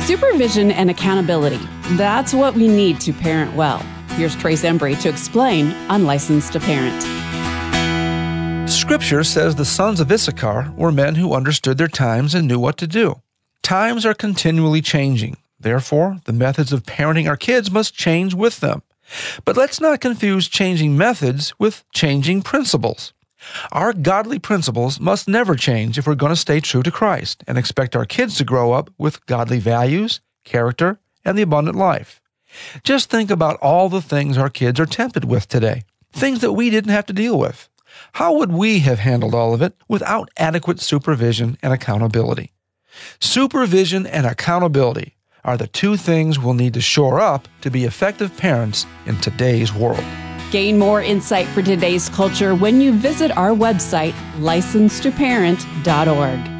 Supervision and accountability. That's what we need to parent well. Here's Trace Embry to explain on Licensed to Parent. Scripture says the sons of Issachar were men who understood their times and knew what to do. Times are continually changing. Therefore, the methods of parenting our kids must change with them. But let's not confuse changing methods with changing principles. Our godly principles must never change if we're going to stay true to Christ and expect our kids to grow up with godly values, character, and the abundant life. Just think about all the things our kids are tempted with today, things that we didn't have to deal with. How would we have handled all of it without adequate supervision and accountability? Supervision and accountability are the two things we'll need to shore up to be effective parents in today's world. Gain more insight for today's culture when you visit our website, licensedtoparent.org.